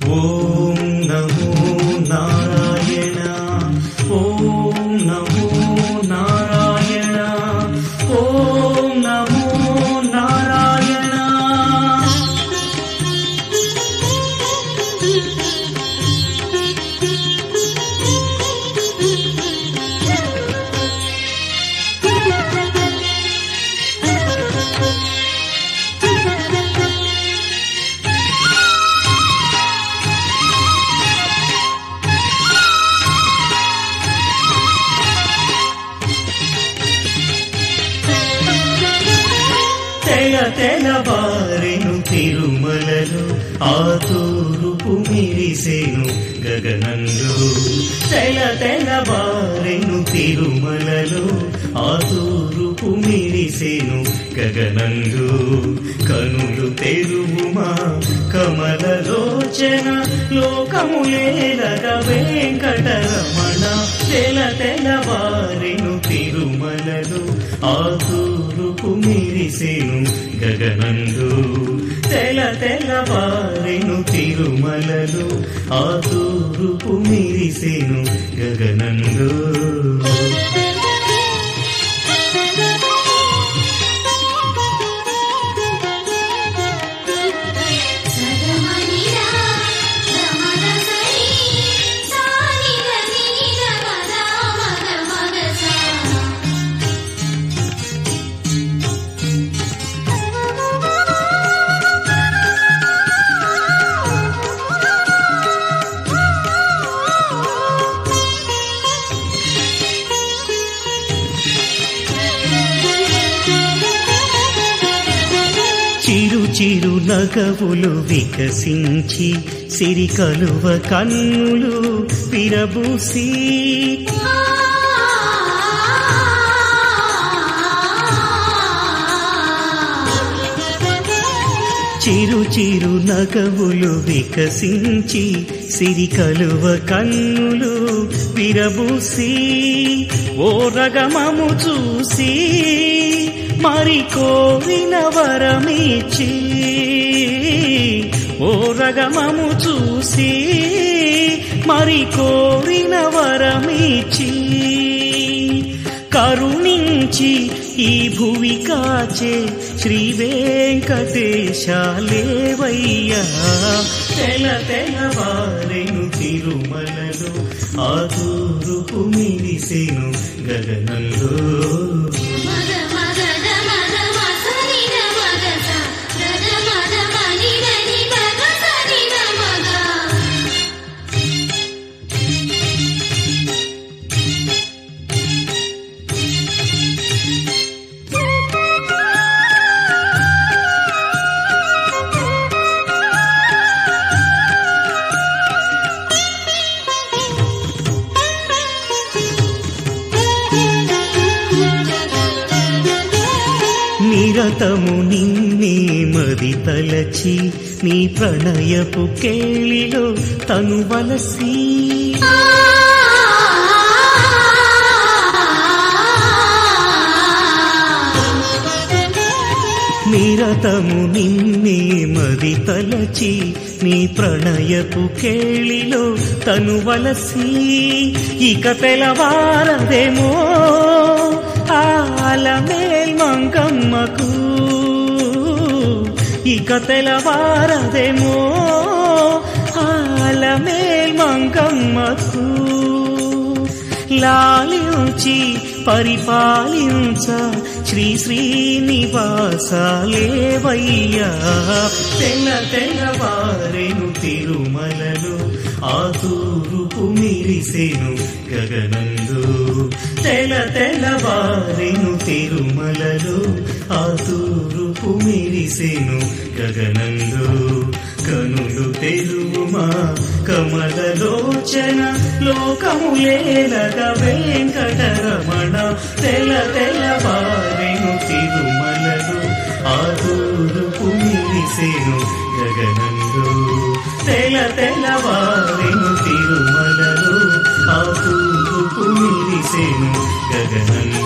ఓం నమో నారాయణ, ఓం నమో నారాయణ, ఓం నమో నారాయణ. తెల్లవారెను తిరుమలలో ఆ తూర్పు మెరిసెను గగనంలో. తెల్లవారెను తిరుమలలో ఆ తూర్పు మెరిసెను గగనంలో. కనులు తెరువుమా కమలలోచన లోకములేలగ వెంకటరమణ. తెల్లవారెను తిరుమలలో ఆ తూర్పు మెరిసెను గగనంలో. తెల్లవారెను తిరుమలలో ఆ తూర్పు మెరిసెను గగనంలో. చిరు చిరు నగవులు వికసించి సిరి కలువ కన్నులు విరబూసి. చిరు చిరు నగవులు వికసించి సిరి కలువ కన్నులు విరబూసి. ఓ రగమము చూసి మరి కోరిన వరమిచ్చి. ఓ రగమము చూసి మరి కోరిన వరమిచ్చి. కరుణించి ఈ భువి కాచే శ్రీ వెంకటేశాలేవయ్యా. తెల్లవారెను తిరుమలలో ఆ తూర్పు మెరిసెను గగనంలో. నిరతము నిన్నే మది తలచి నీ ప్రణయపు కేళిలో తనువలసి. నిరతము నిన్నే మది తలచి నీ ప్రణయపు కేళిలో తనువలసి. ఇక తెలవారదేమో ఆలమేల్ మంగమ్మకు. ఇక తెలవారదేమో ఆలమేల్ మంగమ్మకు. లాలించి పరిపాలించ శ్రీ శ్రీనివాసాలేవయ్యా. తెల్లవారెను తిరుమలలో ఆ తూర్పు మెరిసెను గగనంలో. తెల్లవారెను తిరుమలలో ఆ తూర్పు మెరిసెను గగనంలో. కనులు తెరువుమా కమలలోచన లోకములేలగ వెంకటరమణ. తెల్లవారెను తిరుమలలో ఆ తూర్పు మెరిసెను గగనంలో. తెల్లవారెను తిరుమలలో ఆ తూర్పు మెరిసెను గగనంలో.